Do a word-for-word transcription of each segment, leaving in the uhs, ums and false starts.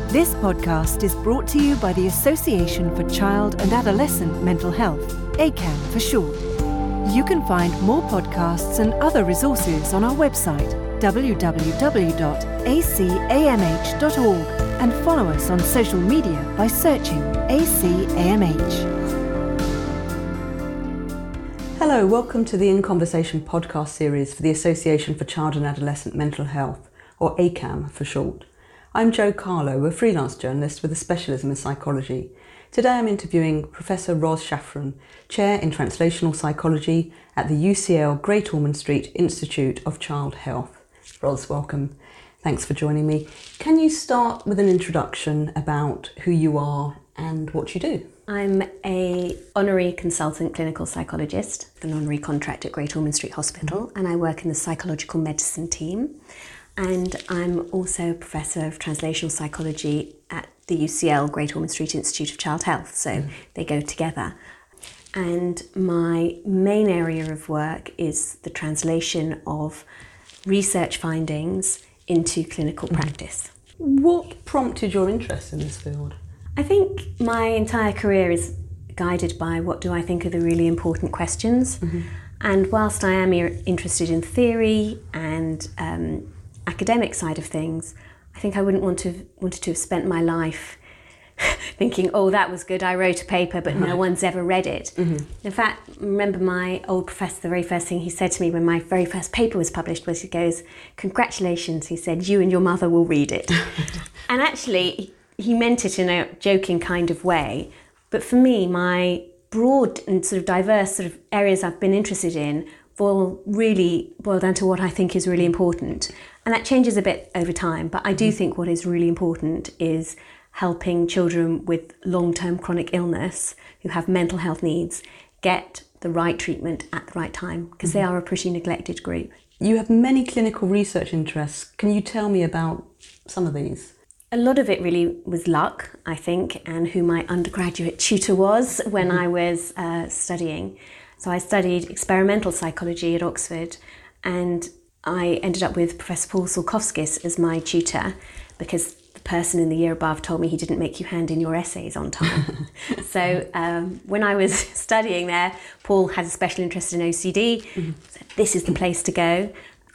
This podcast is brought to you by the Association for Child and Adolescent Mental Health, A C A M for short. You can find more podcasts and other resources on our website, w w w dot a c a m h dot org, and follow us on social media by searching A C A M H. Hello, welcome to the In Conversation podcast series for the Association for Child and Adolescent Mental Health, or A C A M for short. I'm Jo Carlo, a freelance journalist with a specialism in psychology. Today I'm interviewing Professor Ros Shafran, Chair in Translational Psychology at the U C L Great Ormond Street Institute of Child Health. Ros, welcome. Thanks for joining me. Can you start with an introduction about who you are and what you do? I'm a honorary consultant clinical psychologist, an honorary contract at Great Ormond Street Hospital, and I work in the psychological medicine team. And I'm also a professor of translational psychology at the U C L Great Ormond Street Institute of Child Health, so mm. they go together. And my main area of work is the translation of research findings into clinical mm. practice. What prompted your interest in this field? I think my entire career is guided by what do I think are the really important questions. Mm-hmm. And whilst I am interested in theory and um, academic side of things, I think I wouldn't want to have wanted to have spent my life thinking, oh, that was good, I wrote a paper, but no one's ever read it. Mm-hmm. In fact, I remember my old professor, the very first thing he said to me when my very first paper was published was, he goes, congratulations, he said, you and your mother will read it. And actually, he meant it in a joking kind of way. But for me, my broad and sort of diverse sort of areas I've been interested in will really boil down to what I think is really important. And that changes a bit over time, but I do think what is really important is helping children with long-term chronic illness who have mental health needs get the right treatment at the right time, because mm-hmm. they are a pretty neglected group. You have many clinical research interests. Can you tell me about some of these? A lot of it really was luck, I think, and who my undergraduate tutor was when mm-hmm. I was uh, studying. So I studied experimental psychology at Oxford, and I ended up with Professor Paul Sulkowskis as my tutor because the person in the year above told me he didn't make you hand in your essays on time. So um, when I was studying there, Paul had a special interest in O C D, mm-hmm. so this is the place to go.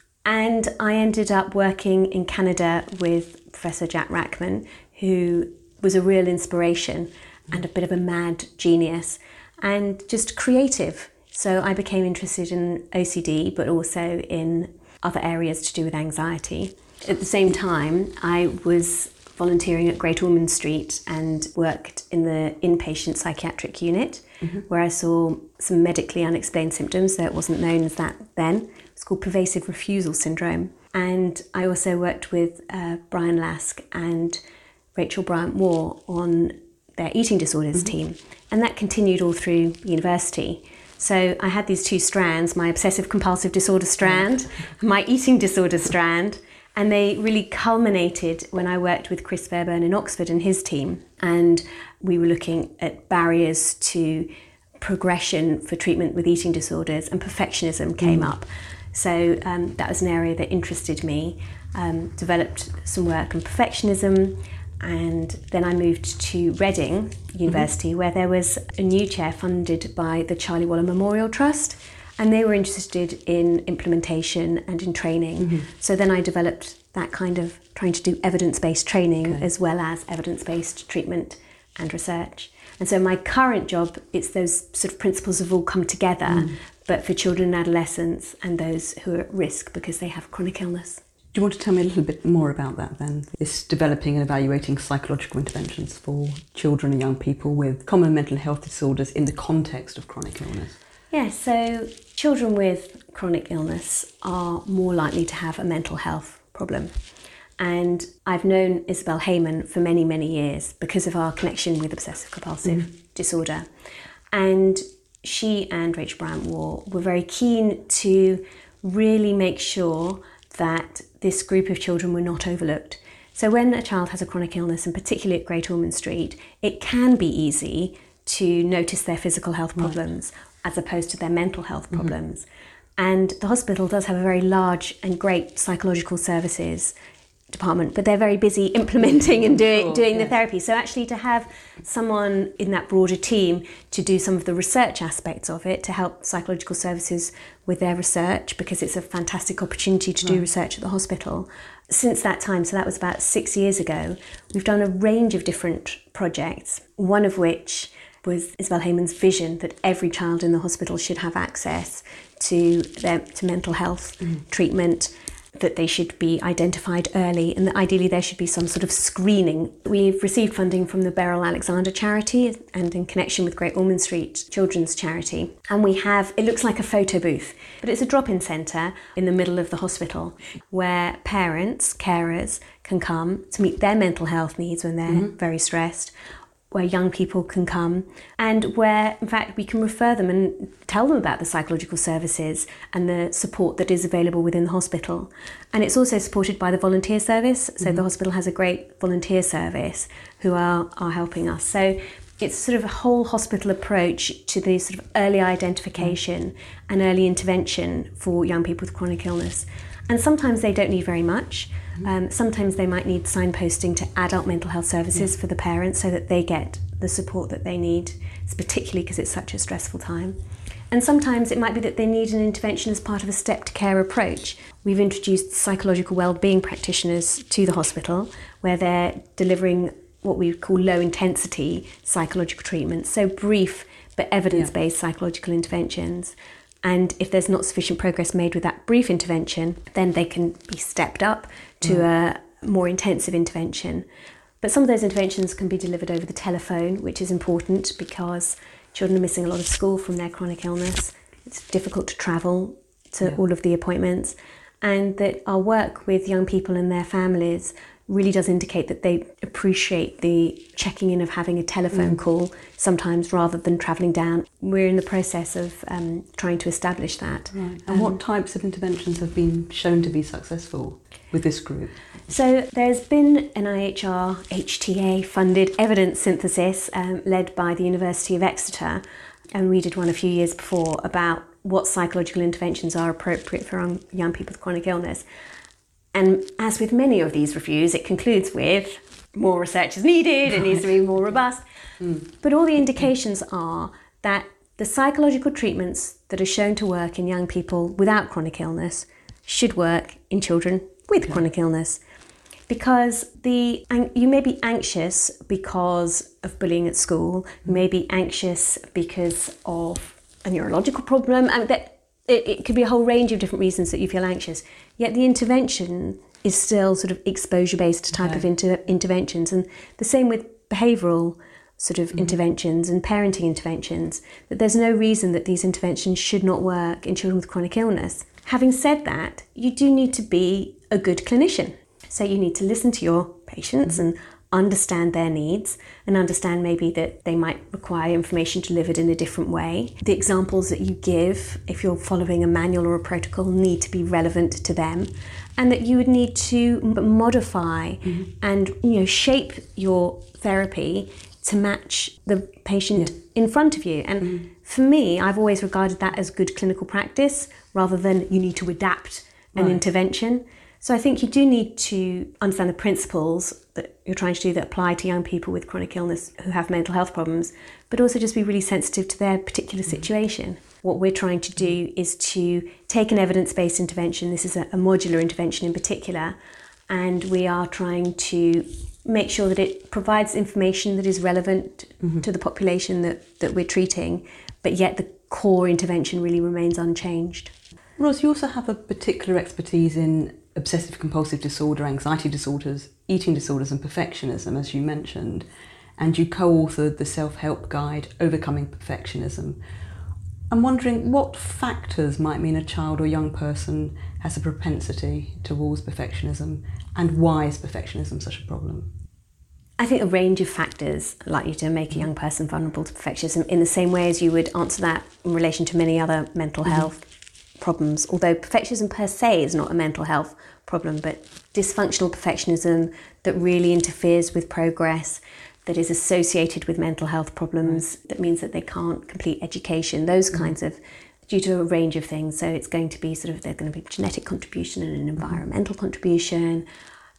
And I ended up working in Canada with Professor Jack Rachman, who was a real inspiration and a bit of a mad genius and just creative. So I became interested in O C D, but also in other areas to do with anxiety. At the same time, I was volunteering at Great Ormond Street and worked in the inpatient psychiatric unit, mm-hmm. where I saw some medically unexplained symptoms, though it wasn't known as that then. It's called pervasive refusal syndrome. And I also worked with uh, Brian Lask and Rachel Bryant-Moore on their eating disorders mm-hmm. team. And that continued all through university. So I had these two strands, my obsessive compulsive disorder strand, my eating disorder strand, and they really culminated when I worked with Chris Fairburn in Oxford and his team. And we were looking at barriers to progression for treatment with eating disorders, and perfectionism came mm. up. So um, that was an area that interested me. Um, developed some work on perfectionism, and then I moved to Reading University, mm-hmm. where there was a new chair funded by the Charlie Waller Memorial Trust, and they were interested in implementation and in training. Mm-hmm. So then I developed that kind of trying to do evidence-based training okay. as well as evidence-based treatment and research. And so my current job, it's those sort of principles have all come together, mm. but for children and adolescents and those who are at risk because they have chronic illness. Do you want to tell me a little bit more about that then? This developing and evaluating psychological interventions for children and young people with common mental health disorders in the context of chronic illness. Yeah, so children with chronic illness are more likely to have a mental health problem. And I've known Isabel Heyman for many, many years because of our connection with obsessive compulsive mm. disorder. And she and Rachel Bryant-Moore were very keen to really make sure that this group of children were not overlooked. So when a child has a chronic illness, and particularly at Great Ormond Street, it can be easy to notice their physical health problems right. as opposed to their mental health problems. Mm-hmm. And the hospital does have a very large and great psychological services department, but they're very busy implementing and doing Sure, doing yes. the therapy. So actually to have someone in that broader team to do some of the research aspects of it, to help psychological services with their research, because it's a fantastic opportunity to do Right. research at the hospital. Since that time, so that was about six years ago, we've done a range of different projects, one of which was Isabel Heyman's vision that every child in the hospital should have access to their to mental health mm. treatment, that they should be identified early, and that ideally there should be some sort of screening. We've received funding from the Beryl Alexander charity and in connection with Great Ormond Street Children's Charity. And we have, it looks like a photo booth, but it's a drop-in centre in the middle of the hospital where parents, carers can come to meet their mental health needs when they're mm-hmm. very stressed, where young people can come, and where, in fact, we can refer them and tell them about the psychological services and the support that is available within the hospital. And it's also supported by the volunteer service. So mm-hmm. the hospital has a great volunteer service who are, are helping us. So it's sort of a whole hospital approach to the sort of early identification mm-hmm. and early intervention for young people with chronic illness. And sometimes they don't need very much. Um, sometimes they might need signposting to adult mental health services yeah. for the parents so that they get the support that they need, particularly because it's such a stressful time. And sometimes it might be that they need an intervention as part of a stepped care approach. We've introduced psychological wellbeing practitioners to the hospital where they're delivering what we call low intensity psychological treatments, so brief but evidence-based yeah. psychological interventions. And if there's not sufficient progress made with that brief intervention, then they can be stepped up to mm. a more intensive intervention. But some of those interventions can be delivered over the telephone, which is important because children are missing a lot of school from their chronic illness. It's difficult to travel to yeah. all of the appointments. And that our work with young people and their families really does indicate that they appreciate the checking in of having a telephone mm. call sometimes rather than travelling down. We're in the process of um, trying to establish that. Right. And um, what types of interventions have been shown to be successful with this group? So there's been N I H R H T A funded evidence synthesis um, led by the University of Exeter, and we did one a few years before about what psychological interventions are appropriate for young, young people with chronic illness. And as with many of these reviews, it concludes with more research is needed, it needs to be more robust. Mm. But all the indications are that the psychological treatments that are shown to work in young people without chronic illness should work in children with yeah. chronic illness. Because the you may be anxious because of bullying at school, you may be anxious because of a neurological problem, and that It, it could be a whole range of different reasons that you feel anxious, yet the intervention is still sort of exposure-based type okay. of inter- interventions. And the same with behavioural sort of mm-hmm. interventions and parenting interventions, that there's no reason that these interventions should not work in children with chronic illness. Having said that, you do need to be a good clinician. So you need to listen to your patients mm-hmm. and understand their needs and understand maybe that they might require information delivered in a different way. The examples that you give, if you're following a manual or a protocol, need to be relevant to them, and that you would need to modify mm-hmm. and you know shape your therapy to match the patient yeah. in front of you. And mm-hmm. for me, I've always regarded that as good clinical practice rather than you need to adapt an right. intervention. So I think you do need to understand the principles that you're trying to do that apply to young people with chronic illness who have mental health problems, but also just be really sensitive to their particular situation. What we're trying to do is to take an evidence-based intervention, this is a, a modular intervention in particular, and we are trying to make sure that it provides information that is relevant mm-hmm. to the population that, that we're treating, but yet the core intervention really remains unchanged. Ros, you also have a particular expertise in obsessive compulsive disorder, anxiety disorders, eating disorders and perfectionism, as you mentioned, and you co-authored the self-help guide, Overcoming Perfectionism. I'm wondering what factors might mean a child or young person has a propensity towards perfectionism, and why is perfectionism such a problem? I think a range of factors are likely to make a young person vulnerable to perfectionism in the same way as you would answer that in relation to many other mental health mm-hmm. problems, although perfectionism per se is not a mental health problem, but dysfunctional perfectionism that really interferes with progress, that is associated with mental health problems, that means that they can't complete education, those mm-hmm. kinds of, due to a range of things. So it's going to be sort of, there's going to be genetic contribution and an environmental mm-hmm. contribution.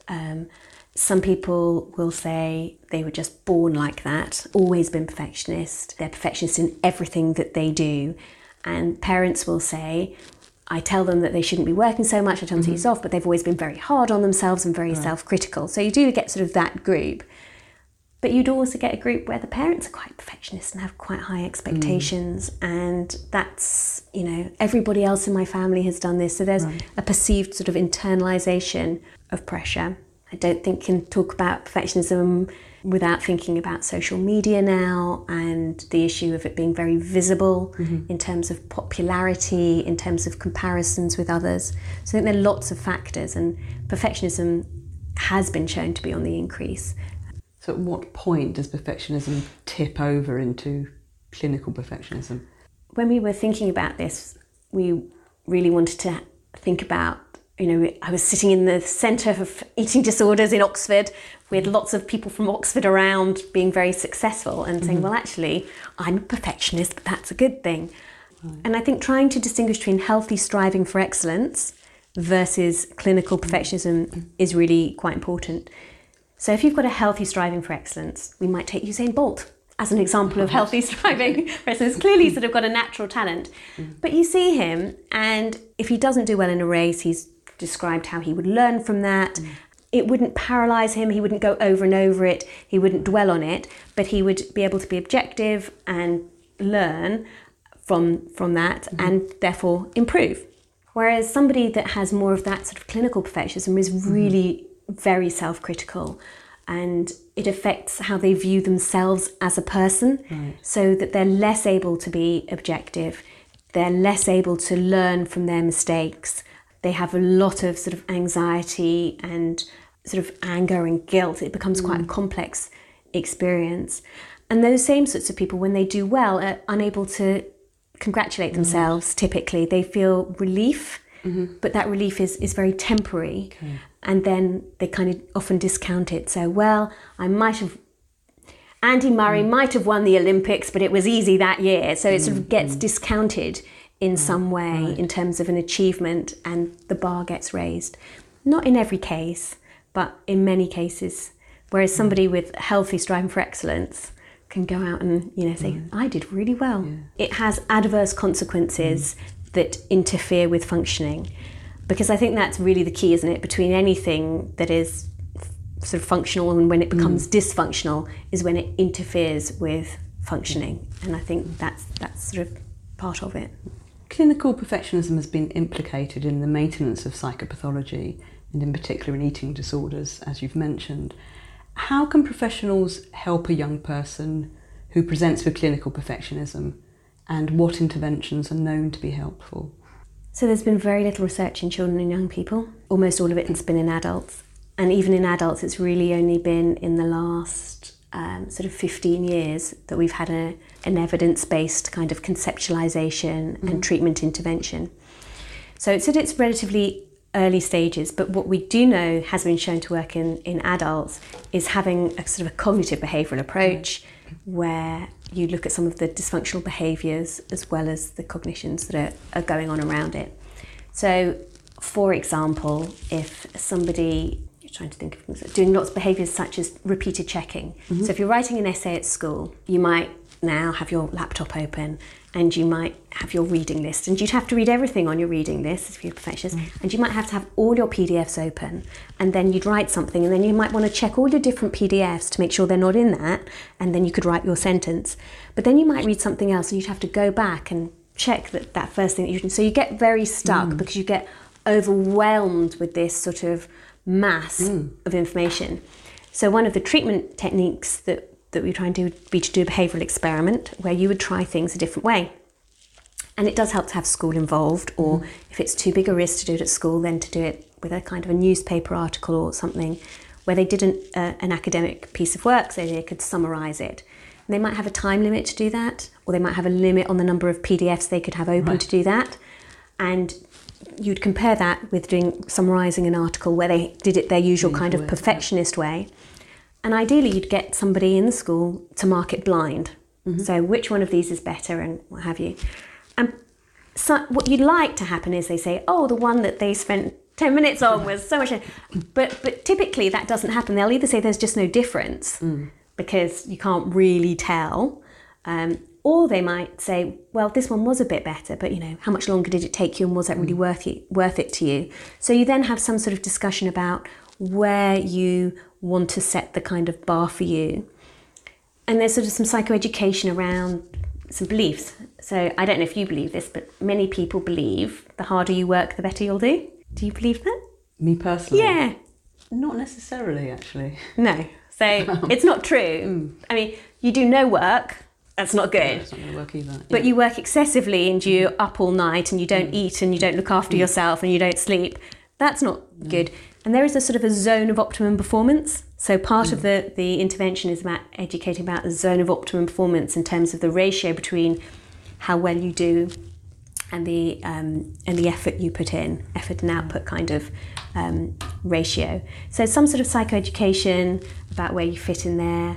Um, some people will say they were just born like that, always been perfectionist. They're perfectionist in everything that they do. And parents will say, I tell them that they shouldn't be working so much, I tell them mm-hmm. to ease off, but they've always been very hard on themselves and very right. self-critical. So you do get sort of that group. But you'd also get a group where the parents are quite perfectionist and have quite high expectations. Mm. And that's, you know, everybody else in my family has done this. So there's right. a perceived sort of internalisation of pressure. I don't think can talk about perfectionism without thinking about social media now and the issue of it being very visible mm-hmm. in terms of popularity, in terms of comparisons with others. So I think there are lots of factors, and perfectionism has been shown to be on the increase. So at what point does perfectionism tip over into clinical perfectionism? When we were thinking about this, we really wanted to think about, you know, I was sitting in the centre of eating disorders in Oxford with lots of people from Oxford around being very successful and saying, mm-hmm. well, actually, I'm a perfectionist, but that's a good thing. Right. And I think trying to distinguish between healthy striving for excellence versus clinical perfectionism mm-hmm. is really quite important. So if you've got a healthy striving for excellence, we might take Usain Bolt as an example of healthy striving for excellence. Clearly sort of got a natural talent. Mm. But you see him, and if he doesn't do well in a race, he's described how he would learn from that. Mm. It wouldn't paralyse him, he wouldn't go over and over it, he wouldn't dwell on it, but he would be able to be objective and learn from, from that mm-hmm. and therefore improve. Whereas somebody that has more of that sort of clinical perfectionism is really mm-hmm. very self-critical, and it affects how they view themselves as a person, right. so that they're less able to be objective, they're less able to learn from their mistakes, they have a lot of sort of anxiety and sort of anger and guilt. It becomes mm. quite a complex experience. And those same sorts of people, when they do well, are unable to congratulate mm. themselves. Typically they feel relief, mm-hmm. but that relief is, is very temporary. Okay. And then they kind of often discount it. So, well, I might have, Andy Murray mm. might have won the Olympics, but it was easy that year. So it mm. sort of gets mm. discounted in right. some way right. in terms of an achievement, and the bar gets raised. Not in every case, but in many cases. Whereas somebody mm. with healthy striving for excellence can go out and, you know, say, mm. I did really well. Yeah. It has adverse consequences mm. that interfere with functioning. Because I think that's really the key, isn't it? Between anything that is sort of functional and when it becomes mm. dysfunctional is when it interferes with functioning. And I think that's that's sort of part of it. Clinical perfectionism has been implicated in the maintenance of psychopathology, and in particular in eating disorders, as you've mentioned. How can professionals help a young person who presents with clinical perfectionism, and what interventions are known to be helpful? So there's been very little research in children and young people. Almost all of it has been in adults. And even in adults, it's really only been in the last um, sort of fifteen years that we've had a, an evidence-based kind of conceptualization mm-hmm. and treatment intervention. So it's at its relatively early stages, but what we do know has been shown to work in, in adults is having a sort of a cognitive behavioural approach mm-hmm. where you look at some of the dysfunctional behaviours as well as the cognitions that are, are going on around it. So, for example, if somebody, you're trying to think of doing lots of behaviours such as repeated checking. Mm-hmm. So if you're writing an essay at school, you might now have your laptop open and you might have your reading list, and you'd have to read everything on your reading list if you're a perfectionist, mm. and you might have to have all your P D Fs open, and then you'd write something, and then you might want to check all your different P D Fs to make sure they're not in that, and then you could write your sentence. But then you might read something else and you'd have to go back and check that, that first thing that you so you get very stuck mm. because you get overwhelmed with this sort of mass mm. of information. So one of the treatment techniques that that we try and do would be to do a behavioural experiment where you would try things a different way. And it does help to have school involved, or mm. if it's too big a risk to do it at school, then to do it with a kind of a newspaper article or something where they did an, uh, an academic piece of work so they could summarise it. And they might have a time limit to do that, or they might have a limit on the number of P D Fs they could have open right. to do that. And you'd compare that with doing summarising an article where they did it their usual yeah, kind of perfectionist way. And ideally, you'd get somebody in the school to mark it blind. Mm-hmm. So which one of these is better and what have you. And so what you'd like to happen is they say, oh, the one that they spent ten minutes on was so much. But but typically that doesn't happen. They'll either say there's just no difference mm. because you can't really tell, um, or they might say, well, this one was a bit better, but you know, how much longer did it take you, and was that really mm. worth it, worth it to you? So you then have some sort of discussion about where you want to set the kind of bar for you. And there's sort of some psychoeducation around some beliefs. So I don't know if you believe this, but many people believe the harder you work, the better you'll do. Do you believe that? Me personally? Yeah. Not necessarily, actually. No. So it's not true. Mm. I mean, you do no work, that's not good. Yeah, it's not going to work either. Yeah. But you work excessively and you're mm. up all night and you don't mm. eat and you don't look after mm. yourself and you don't sleep. That's not mm. good. And there is a sort of a zone of optimum performance. So part mm. of the, the intervention is about educating about the zone of optimum performance in terms of the ratio between how well you do and the um, and the effort you put in, effort and output kind of um, ratio. So some sort of psychoeducation about where you fit in there,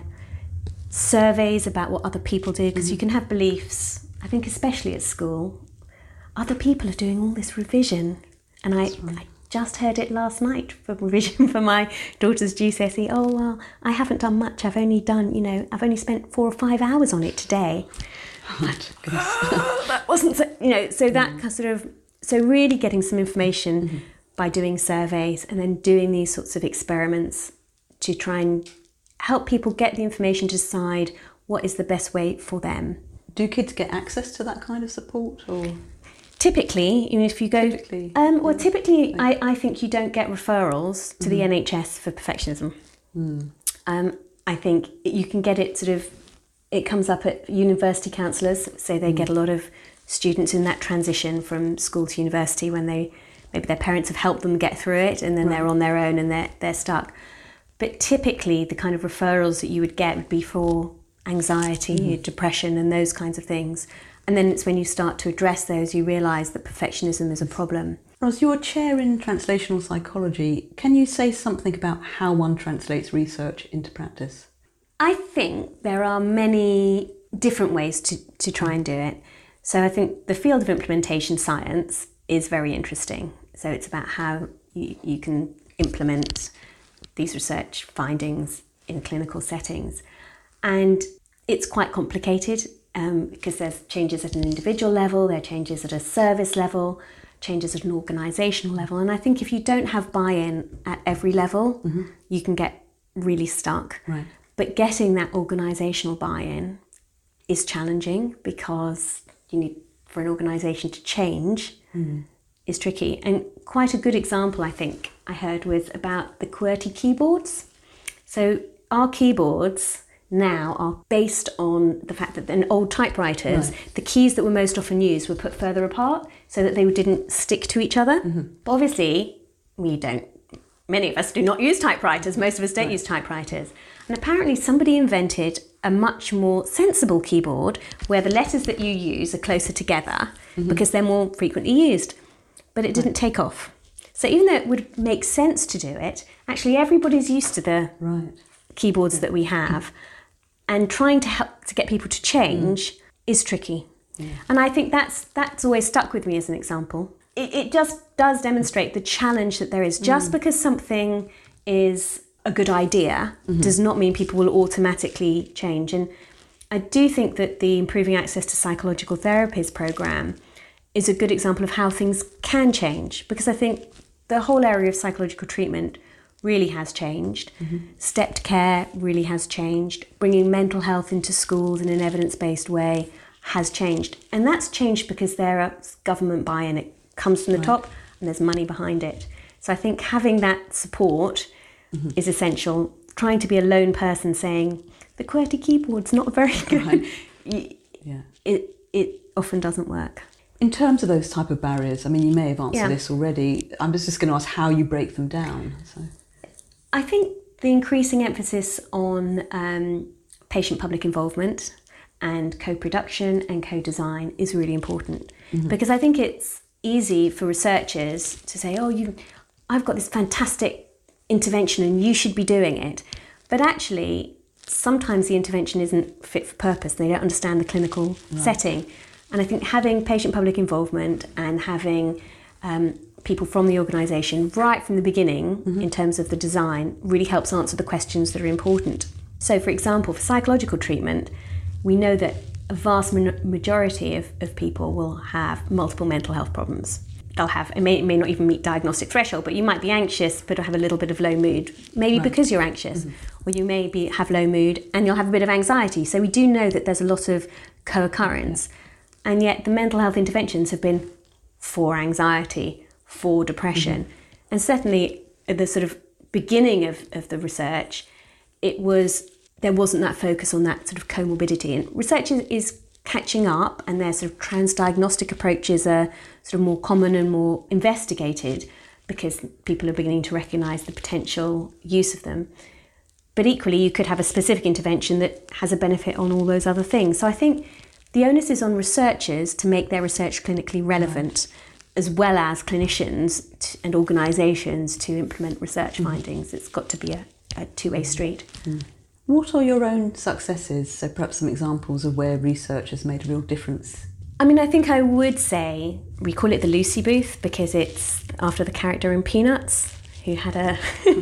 surveys about what other people do, because mm-hmm. you can have beliefs, I think especially at school, other people are doing all this revision. And I, right. I just heard it last night for revision for my daughter's G C S E. Oh, well, I haven't done much. I've only done, you know, I've only spent four or five hours on it today. Right, that wasn't, so, you know, so that mm. sort of, so really getting some information mm-hmm. by doing surveys and then doing these sorts of experiments to try and help people get the information to decide what is the best way for them. Do kids get access to that kind of support, or? Typically, you know, if you go, typically, um, well, typically, I, I think you don't get referrals to mm-hmm. the N H S for perfectionism. Mm. Um, I think you can get it sort of, it comes up at university counsellors, so they mm. get a lot of students in that transition from school to university when they, maybe their parents have helped them get through it and then right. they're on their own and they're, they're stuck. But typically the kind of referrals that you would get would be for anxiety, mm-hmm. depression and those kinds of things. And then it's when you start to address those, you realise that perfectionism is a problem. Ros, you're a chair in translational psychology. Can you say something about how one translates research into practice? I think there are many different ways to, to try and do it. So I think the field of implementation science is very interesting. So it's about how you, you can implement these research findings in clinical settings. And it's quite complicated um, because there's changes at an individual level, there are changes at a service level, changes at an organisational level. And I think if you don't have buy-in at every level, mm-hmm. you can get really stuck. Right. But getting that organisational buy-in is challenging because you need, for an organisation to change, mm. is tricky. And quite a good example, I think, I heard was about the QWERTY keyboards. So our keyboards now are based on the fact that in old typewriters, right. the keys that were most often used were put further apart so that they didn't stick to each other. Mm-hmm. But obviously, we don't, many of us do not use typewriters. Most of us don't right. use typewriters. And apparently somebody invented a much more sensible keyboard where the letters that you use are closer together mm-hmm. because they're more frequently used. But it didn't right. take off. So even though it would make sense to do it, actually everybody's used to the right. keyboards yeah. that we have. And trying to help to get people to change mm. is tricky. Yeah. And I think that's that's always stuck with me as an example. It, it just does demonstrate the challenge that there is. Just mm. because something is a good idea mm-hmm. does not mean people will automatically change. And I do think that the Improving Access to Psychological Therapies programme is a good example of how things can change, because I think the whole area of psychological treatment really has changed. Mm-hmm. Stepped care really has changed. Bringing mental health into schools in an evidence-based way has changed. And that's changed because there is government buy-in. It comes from the right. top and there's money behind it. So I think having that support mm-hmm. is essential. Trying to be a lone person saying, the QWERTY keyboard's not very good, right. yeah. it, it often doesn't work. In terms of those type of barriers, I mean, you may have answered yeah. this already. I'm just going to ask how you break them down. So. I think the increasing emphasis on um, patient public involvement and co-production and co-design is really important mm-hmm. because I think it's easy for researchers to say, oh, you, I've got this fantastic intervention and you should be doing it. But actually, sometimes the intervention isn't fit for purpose. They don't understand the clinical right. setting. And I think having patient public involvement and having um, people from the organisation right from the beginning mm-hmm. in terms of the design really helps answer the questions that are important. So, for example, for psychological treatment, we know that a vast majority of, of people will have multiple mental health problems. They'll have, it may, it may not even meet diagnostic threshold, but you might be anxious but have a little bit of low mood, maybe right. because you're anxious, mm-hmm. or you may be, have low mood and you'll have a bit of anxiety. So we do know that there's a lot of co-occurrence, yeah. and yet the mental health interventions have been for anxiety, for depression, mm-hmm. and certainly at the sort of beginning of, of the research, it was there wasn't that focus on that sort of comorbidity. And research is, is catching up, and their sort of transdiagnostic approaches are sort of more common and more investigated because people are beginning to recognise the potential use of them. But equally, you could have a specific intervention that has a benefit on all those other things. So I think the onus is on researchers to make their research clinically relevant, as well as clinicians t- and organisations to implement research mm. findings. It's got to be a, a two-way street. Mm. What are your own successes? So perhaps some examples of where research has made a real difference. I mean, I think I would say we call it the Lucy booth because it's after the character in Peanuts, who had a,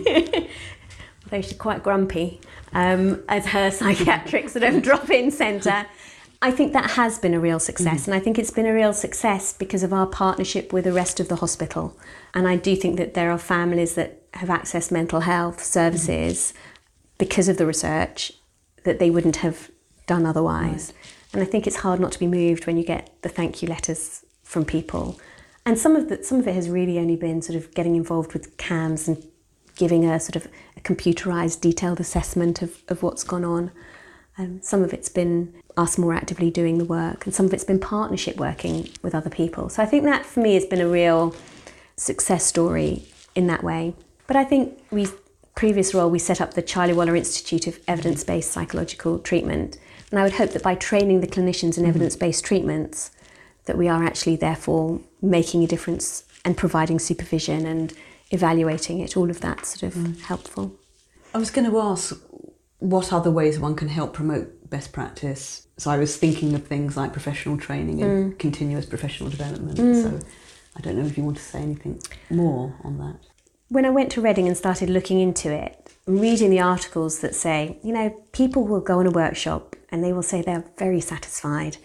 although she's quite grumpy, um, as her psychiatric sort of drop-in centre. I think that has been a real success, mm-hmm. and I think it's been a real success because of our partnership with the rest of the hospital. And I do think that there are families that have accessed mental health services mm-hmm. because of the research that they wouldn't have done otherwise. Right. And I think it's hard not to be moved when you get the thank you letters from people. And some of the, some of it has really only been sort of getting involved with C A M S and giving a sort of a computerised, detailed assessment of, of what's gone on. Um, some of it's been us more actively doing the work, and some of it's been partnership working with other people. So I think that for me has been a real success story in that way. But I think we previous role we set up the Charlie Waller Institute of Evidence-Based Psychological Treatment, and I would hope that by training the clinicians in mm-hmm. evidence-based treatments that we are actually therefore making a difference and providing supervision and evaluating it, all of that sort of mm. helpful. I was going to ask what other ways one can help promote best practice. So I was thinking of things like professional training and mm. continuous professional development. Mm. So I don't know if you want to say anything more on that. When I went to Reading and started looking into it, reading the articles that say, you know, people will go on a workshop and they will say they're very satisfied,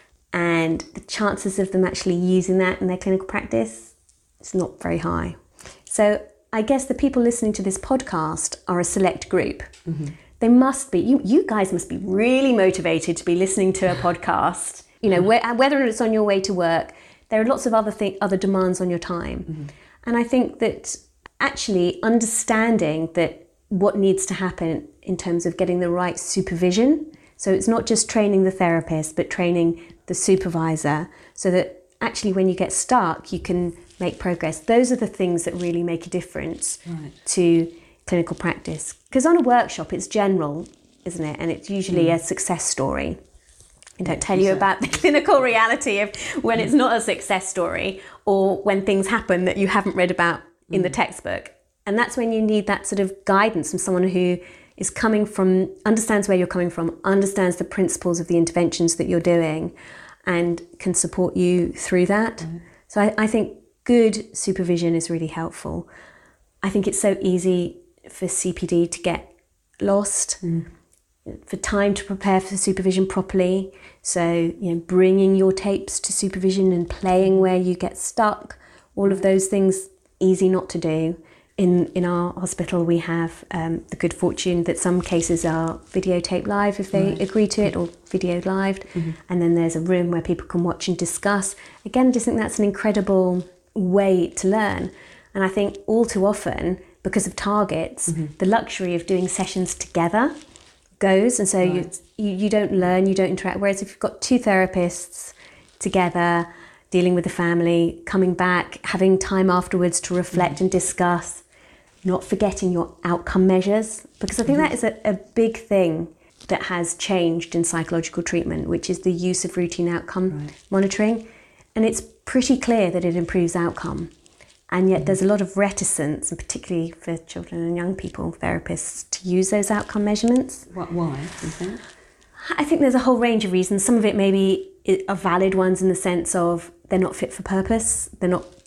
and the chances of them actually using that in their clinical practice is not very high. So I guess the people listening to this podcast are a select group. Mm-hmm. They must be, you, you guys must be really motivated to be listening to a podcast, you know, wh- whether it's on your way to work. There are lots of other thing, other demands on your time. Mm-hmm. And I think that actually understanding that what needs to happen in terms of getting the right supervision. So it's not just training the therapist, but training the supervisor so that actually when you get stuck, you can make progress. Those are the things that really make a difference right. to clinical practice. Because on a workshop, it's general, isn't it? And it's usually mm. a success story. I don't tell you about the clinical reality of when it's not a success story or when things happen that you haven't read about in mm. the textbook. And that's when you need that sort of guidance from someone who is coming from, understands where you're coming from, understands the principles of the interventions that you're doing and can support you through that. Mm. So I, I think good supervision is really helpful. I think it's so easy for C P D to get lost, mm. for time to prepare for supervision properly. So, you know, bringing your tapes to supervision and playing where you get stuck, all of those things, easy not to do. In in our hospital, we have um, the good fortune that some cases are videotaped live if they right. agree to it, or videoed live. Mm-hmm. And then there's a room where people can watch and discuss. Again, I just think that's an incredible way to learn. And I think all too often, because of targets, mm-hmm. the luxury of doing sessions together goes. And so right. you, you you don't learn, you don't interact. Whereas if you've got two therapists together, dealing with the family, coming back, having time afterwards to reflect mm-hmm. and discuss, not forgetting your outcome measures, because I think mm-hmm. that is a, a big thing that has changed in psychological treatment, which is the use of routine outcome right. monitoring. And it's pretty clear that it improves outcome. And yet mm-hmm. there's a lot of reticence, and particularly for children and young people, therapists, to use those outcome measurements. What, why, do you think? I think there's a whole range of reasons. Some of it maybe are valid ones in the sense of they're not fit for purpose. They're not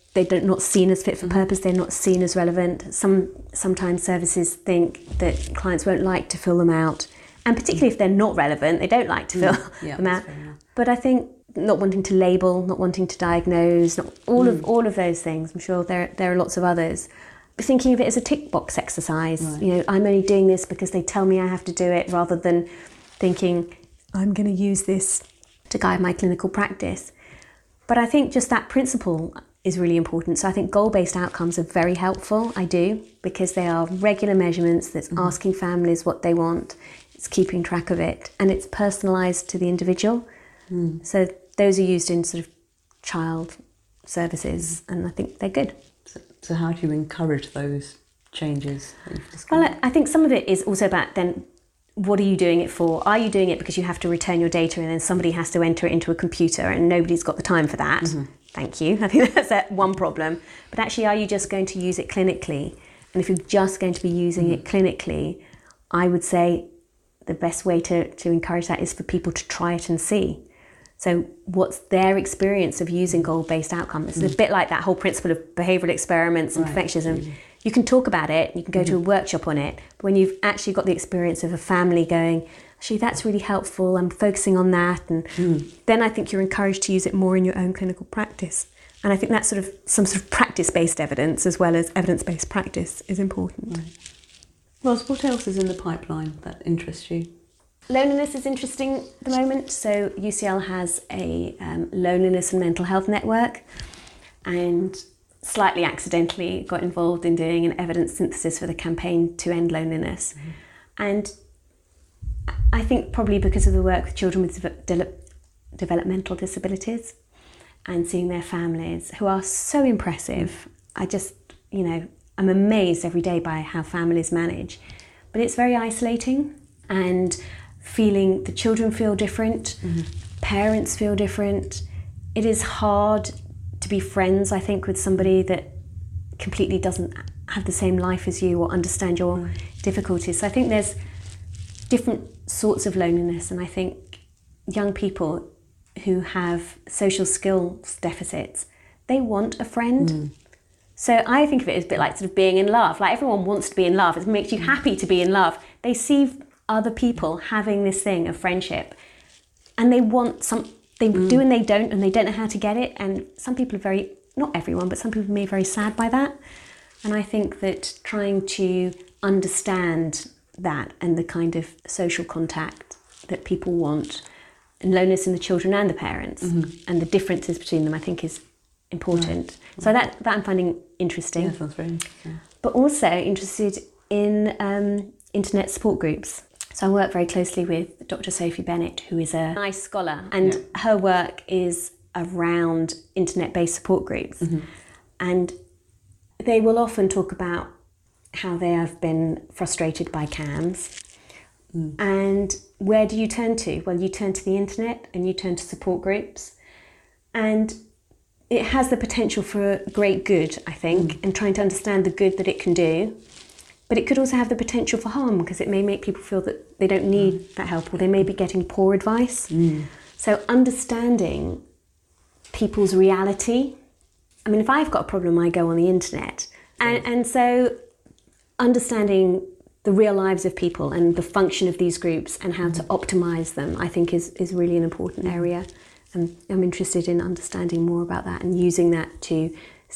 they're not seen as fit for purpose, they're not seen as relevant. Some Sometimes services think that clients won't like to fill them out, and particularly if they're not relevant, they don't like to fill mm. yeah, them out. But I think not wanting to label, not wanting to diagnose, not all mm. of all of those things. I'm sure there there are lots of others. But thinking of it as a tick box exercise. Right. You know, I'm only doing this because they tell me I have to do it, rather than thinking I'm going to use this to guide my clinical practice. But I think just that principle is really important. So I think goal-based outcomes are very helpful. I do, because they are regular measurements that's mm. asking families what they want. It's keeping track of it, and it's personalised to the individual. Mm. So those are used in sort of child services, and I think they're good. So, so how do you encourage those changes? Well, I think some of it is also about then, what are you doing it for? Are you doing it because you have to return your data and then somebody has to enter it into a computer and nobody's got the time for that? Mm-hmm. Thank you. I think that's one problem. But actually, are you just going to use it clinically? And if you're just going to be using mm-hmm. it clinically, I would say the best way to, to encourage that is for people to try it and see. So what's their experience of using goal-based outcomes? It's mm. a bit like that whole principle of behavioural experiments and right. perfectionism. Mm. You can talk about it, you can go mm-hmm. to a workshop on it, but when you've actually got the experience of a family going, actually that's really helpful, I'm focusing on that, and mm. then I think you're encouraged to use it more in your own clinical practice. And I think that sort of some sort of practice-based evidence as well as evidence-based practice is important. Right. Ros, what else is in the pipeline that interests you? Loneliness is interesting at the moment. So U C L has a um, loneliness and mental health network, and slightly accidentally got involved in doing an evidence synthesis for the campaign to end loneliness. Mm-hmm. And I think probably because of the work with children with de- developmental disabilities and seeing their families, who are so impressive. I just, you know, I'm amazed every day by how families manage. But it's very isolating, and feeling the children feel different, mm-hmm. parents feel different. It is hard to be friends, I think, with somebody that completely doesn't have the same life as you or understand your mm. difficulties. So I think there's different sorts of loneliness, and I think young people who have social skills deficits, they want a friend. Mm. So I think of it as a bit like sort of being in love. Like, everyone wants to be in love. It makes you happy to be in love. They see other people having this thing of friendship, and they want some. They mm. do and they don't, and they don't know how to get it. And some people are very, not everyone, but some people may be very sad by that. And I think that trying to understand that and the kind of social contact that people want, and loneliness in the children and the parents, mm-hmm. and the differences between them, I think is important. Right. So that, that I'm finding interesting. Yeah, sounds very interesting. But also interested in um, internet support groups. So I work very closely with Doctor Sophie Bennett, who is a nice scholar, and yeah. her work is around internet-based support groups. Mm-hmm. And they will often talk about how they have been frustrated by CAMHS. Mm. And where do you turn to? Well, you turn to the internet and you turn to support groups. And it has the potential for great good, I think, mm. and trying to understand the good that it can do. But it could also have the potential for harm, because it may make people feel that they don't need mm. that help, or they may be getting poor advice. Mm. So understanding people's reality. I mean, if I've got a problem, I go on the internet. And, and so understanding the real lives of people and the function of these groups and how mm. to optimise them, I think is, is really an important area. And I'm interested in understanding more about that and using that to,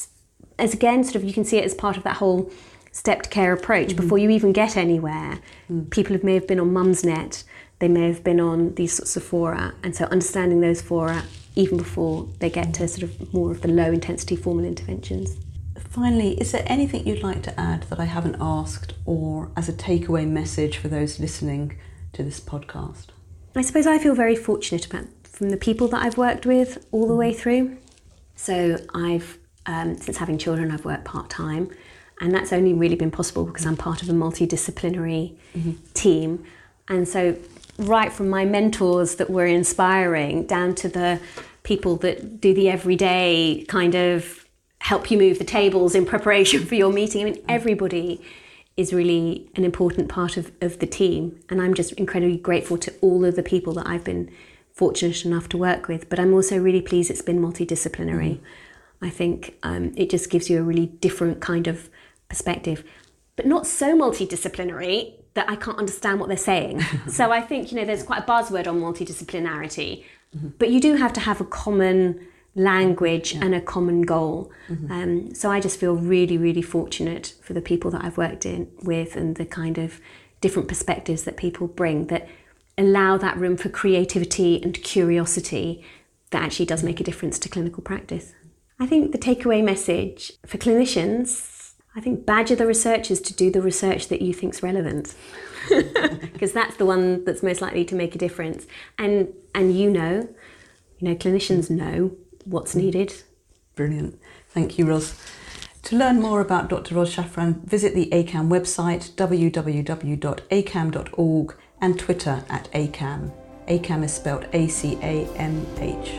as again, sort of, you can see it as part of that whole stepped care approach. Mm-hmm. Before you even get anywhere, mm. people who may have been on Mumsnet, they may have been on these sorts of fora, and so understanding those fora even before they get to sort of more of the low intensity formal interventions. Finally, is there anything you'd like to add that I haven't asked, or as a takeaway message for those listening to this podcast? I suppose I feel very fortunate about from the people that I've worked with all the way through. So I've, um, since having children, I've worked part-time. And that's only really been possible because I'm part of a multidisciplinary mm-hmm. team. And so right from my mentors that were inspiring down to the people that do the everyday kind of help you move the tables in preparation for your meeting. I mean, everybody is really an important part of, of the team. And I'm just incredibly grateful to all of the people that I've been fortunate enough to work with. But I'm also really pleased it's been multidisciplinary. Mm-hmm. I think um, it just gives you a really different kind of perspective, but not so multidisciplinary that I can't understand what they're saying. So I think, you know, there's quite a buzzword on multidisciplinarity, mm-hmm. but you do have to have a common language yeah. and a common goal. Mm-hmm. Um, so I just feel really, really fortunate for the people that I've worked in with and the kind of different perspectives that people bring that allow that room for creativity and curiosity that actually does make a difference to clinical practice. I think the takeaway message for clinicians, I think badger the researchers to do the research that you think's relevant, because that's the one that's most likely to make a difference. And and you know, you know, clinicians know what's needed. Brilliant. Thank you, Ros. To learn more about Doctor Ros Shafran, visit the A C A M website, w w w dot a c a m dot org, and Twitter at A C A M. A C A M is spelled A C A M H.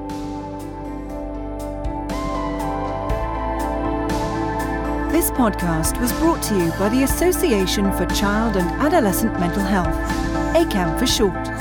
This podcast was brought to you by the Association for Child and Adolescent Mental Health, A C A M for short.